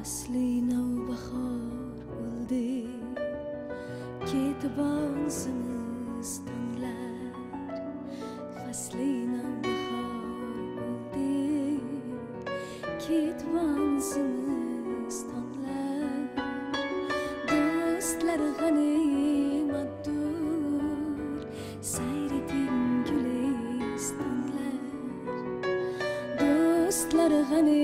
فصلی نو بخار oldu Ketibon zimistонlar Fasli navbahor oldu Ketibon zimistонlar Do'stlar g'animatdur Sayreting gulistonlar Do'stlar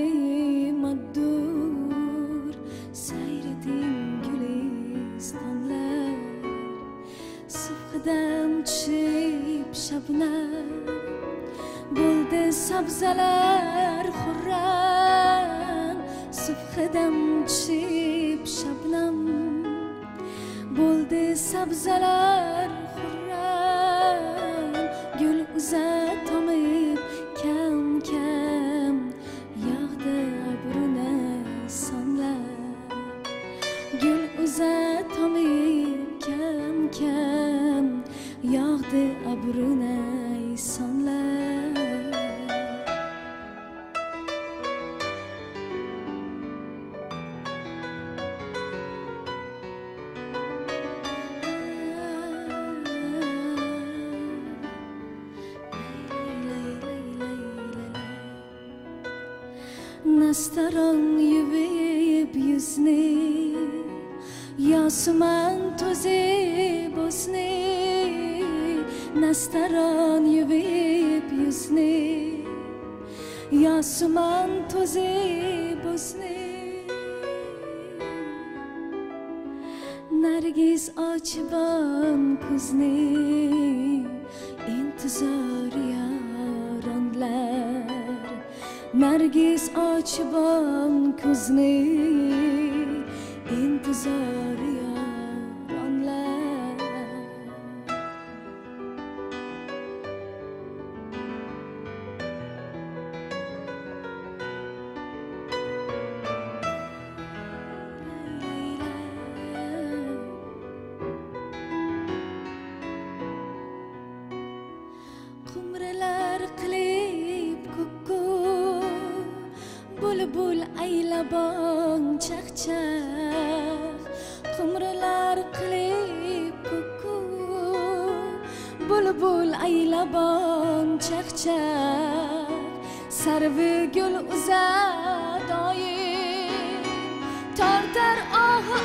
g'animatdur Sayreting gulistonlar Subhidam tushib shabnam Bo'ldi sabzalar xurram Subhidam tushib shabnam Bo'ldi sabzalar xurram Gul uzatomib kam kam Yog'di abruna sonlar Gul uzatomib kam kam Yog'di abruna sonlar Nastaron yuvib yuzni Yosuman to'zib o'sni Nastaron yuvib yuzni Yosuman to'zib o'sni Nargiz ochibon ko'zni Intizor yoronlar Nargiz ochibon ko'zni Intizor yoronlar Qumralar qilib kukku Bulbul aylabon chaqchaq Qumralar qilib kukku Bulbul aylabon chaqchaq Sarvi gul uzadoyim Tortar ohi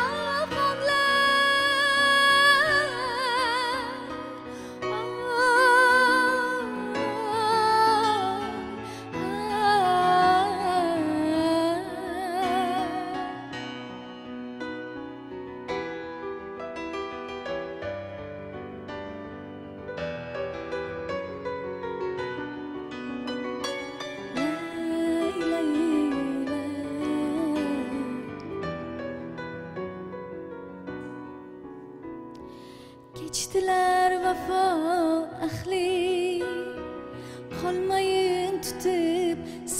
Kechdilar vafo ahli Qolmayin tutib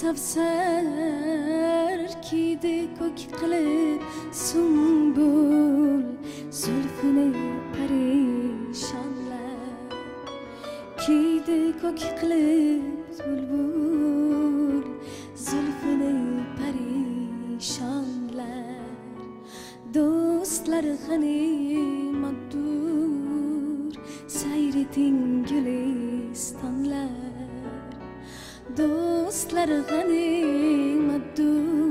savsar Kiydi ko'k qilib sumbul Zulfini parishonlar Kiydi ko'k qilib bulbul Zulfini parishonlar Do'stlar g'animatdur Sayreting gulistonlar Do'stlar g'animatdur